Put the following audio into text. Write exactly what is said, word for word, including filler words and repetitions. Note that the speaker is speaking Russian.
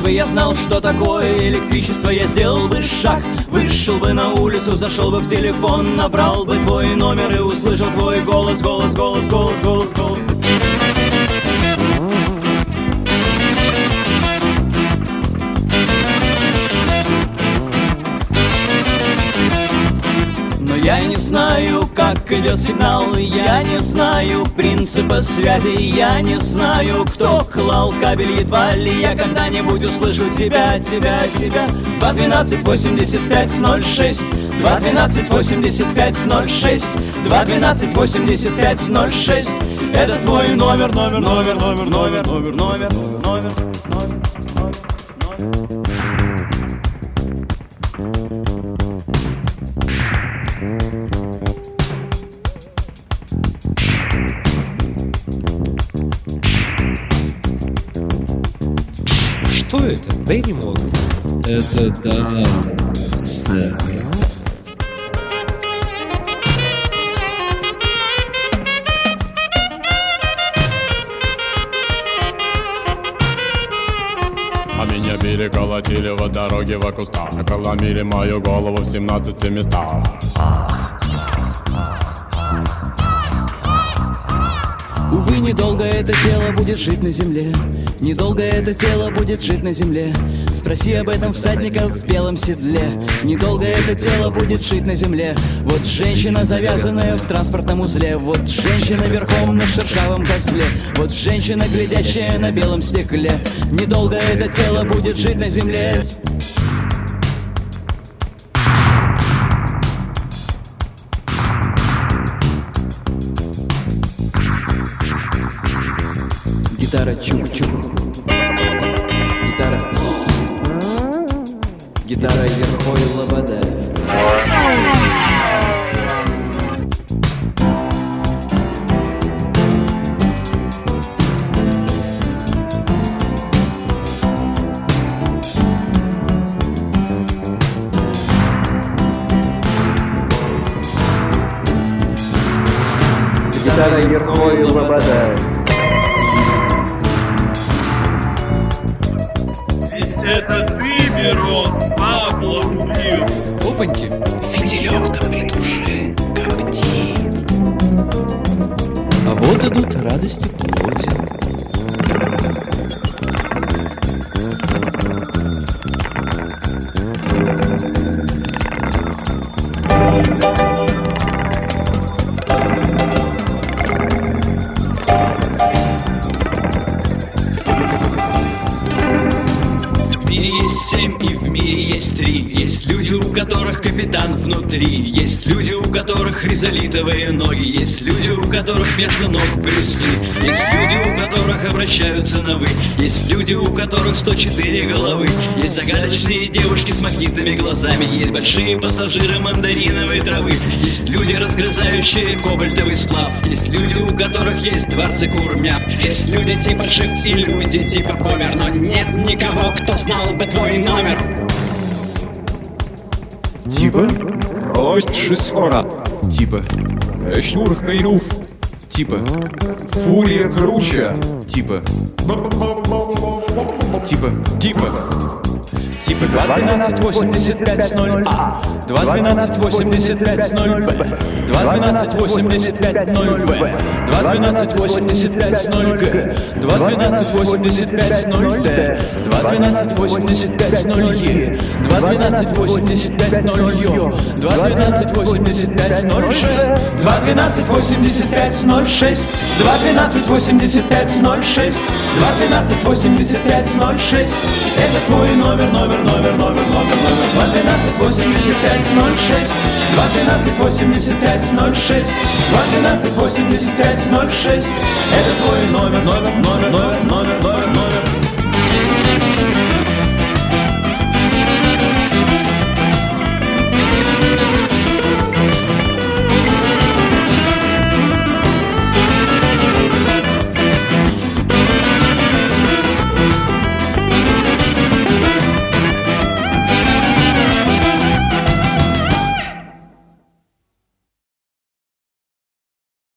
бы я знал, что такое электричество, я сделал бы шаг, вышел бы на улицу, зашел бы в телефон, набрал бы твой номер и услышал твой голос, голос, голос, голос, голос, голос. Я не знаю, как идет сигнал, я не знаю принципа связи, я не знаю, кто клал кабель, едва ли я когда-нибудь услышу тебя, тебя, тебя. Два двенадцать восемьдесят пять ноль шесть, два двенадцать восемьдесят пять ноль шесть, два двенадцать восемьдесят пять ноль шесть. Это твой номер, номер, номер, номер, номер, номер, номер, номер, номер. Что это? Беннимор? Это да, сцена. А меня били, колотили во дороге в кустах, проломили мою голову в семнадцати местах. Увы, недолго это тело будет жить на земле, недолго это тело будет жить на земле. Спроси об этом всадника в белом седле. Недолго это тело будет жить на земле. Вот женщина, завязанная в транспортном узле. Вот женщина верхом на шершавом козле. Вот женщина, глядящая на белом стекле. Недолго это тело будет жить на земле. Гитара чук-чук, гитара, гитара Ерхой Лобода. Гитара Ерхой Лобода. Это ты, Мирон, Павла убил. Опаньки, фитилек-то при душе коптит. А вот идут радости плоти. Семь и в мире есть три. Есть люди, у которых капитан внутри. Есть люди, у которых хризолитовые ноги. Есть люди, у которых вместо ног брюсли. Есть люди, у которых обращаются на вы. Есть люди, у которых сто четыре головы. Есть загадочные девушки с магнитными глазами. Есть большие пассажиры мандариновой травы. Есть люди, разгрызающие кобальтовый сплав. Есть люди, у которых есть дворцы курмяв. Есть люди типа Шиф и люди типа Помер. Но нет никого, кто знал бы твой номер. Типа рост шесора. Типа Шнур Хайруф. Типа Фурия круче. Типа Типа Типа Типа два двенадцать восемьдесят пять ноль А, два двенадцать восемьдесят пять ноль Б, два двенадцать восемьдесят пять ноль В, два двенадцать восемьдесят пять ноль Г, два двенадцать восемьдесят пять ноль Д, два двенадцать восемьдесят пять ноль Е, два двенадцать восемьдесят пять ноль Ё, два двенадцать восемьдесят пять ноль Ж, два двенадцать восемьдесят пять ноль шесть, два двенадцать восемьдесят пять ноль шесть, два двенадцать восемьдесят пять ноль шесть. Это твой номер, номер, номер, номер, номер, номер. Два двенадцать восемьдесят пять ноль шесть, два двенадцать восемьдесят пять ноль шесть, два двенадцать восемьдесят пять ноль шесть. Это твой номер, номер, номер, номер, номер, номер.